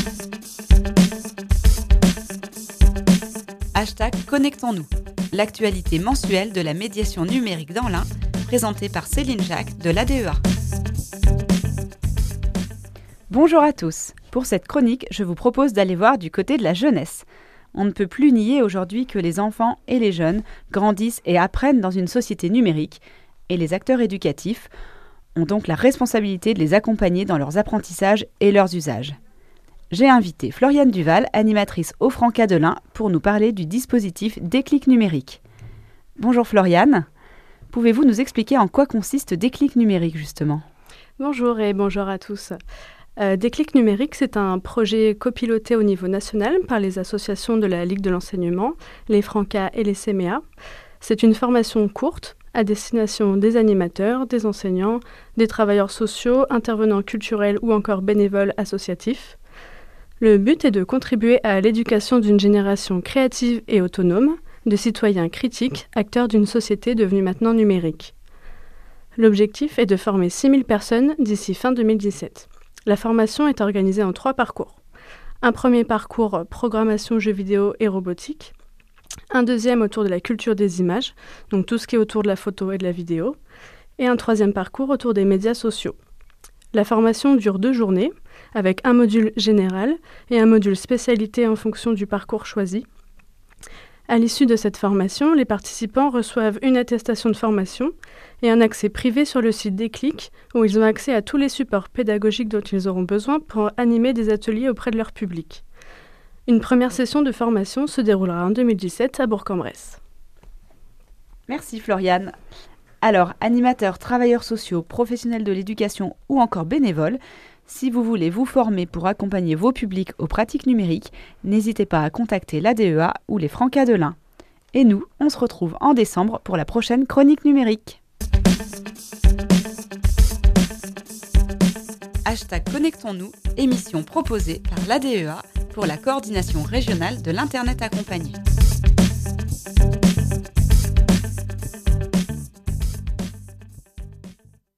#Connectons-nous, l'actualité mensuelle de la médiation numérique dans l'Ain, présentée par Céline Jacques de l'ADEA. Bonjour à tous. Pour cette chronique, je vous propose d'aller voir du côté de la jeunesse. On ne peut plus nier aujourd'hui que les enfants et les jeunes grandissent et apprennent dans une société numérique, et les acteurs éducatifs ont donc la responsabilité de les accompagner dans leurs apprentissages et leurs usages. J'ai invité Floriane Duval, animatrice au Franca de l'Ain, pour nous parler du dispositif Déclic numérique. Bonjour Floriane, pouvez-vous nous expliquer en quoi consiste Déclic numérique justement ? Bonjour et bonjour à tous. Déclic numérique, c'est un projet copiloté au niveau national par les associations de la Ligue de l'enseignement, les Franca et les CMEA. C'est une formation courte à destination des animateurs, des enseignants, des travailleurs sociaux, intervenants culturels ou encore bénévoles associatifs. Le but est de contribuer à l'éducation d'une génération créative et autonome, de citoyens critiques, acteurs d'une société devenue maintenant numérique. L'objectif est de former 6000 personnes d'ici fin 2017. La formation est organisée en 3 parcours. Un premier parcours programmation, jeux vidéo et robotique. Un deuxième autour de la culture des images, donc tout ce qui est autour de la photo et de la vidéo. Et un troisième parcours autour des médias sociaux. La formation dure 2 journées, avec un module général et un module spécialité en fonction du parcours choisi. À l'issue de cette formation, les participants reçoivent une attestation de formation et un accès privé sur le site Déclic, où ils ont accès à tous les supports pédagogiques dont ils auront besoin pour animer des ateliers auprès de leur public. Une première session de formation se déroulera en 2017 à Bourg-en-Bresse. Merci Floriane. Alors, animateurs, travailleurs sociaux, professionnels de l'éducation ou encore bénévoles, si vous voulez vous former pour accompagner vos publics aux pratiques numériques, n'hésitez pas à contacter l'ADEA ou les Franca de l'Ain. Et nous, on se retrouve en décembre pour la prochaine chronique numérique. #Connectons-nous, émission proposée par l'ADEA pour la coordination régionale de l'Internet accompagné.